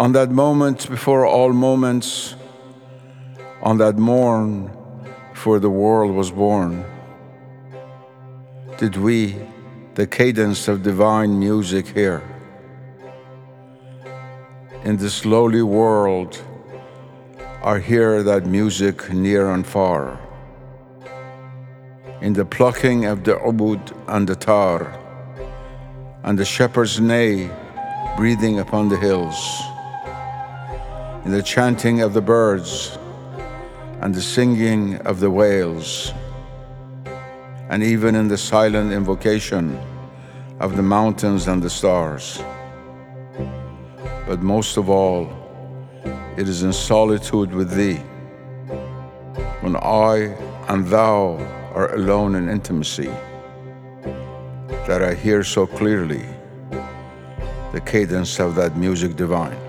On that moment before all moments, on that morn before the world was born, did we the cadence of divine music hear. In this lowly world, I hear that music near and far. In the plucking of the ubud and the tar, and the shepherd's neigh breathing upon the hills, in the chanting of the birds and the singing of the whales, and even in the silent invocation of the mountains and the stars. But most of all, it is in solitude with thee, when I and thou are alone in intimacy, that I hear so clearly the cadence of that music divine.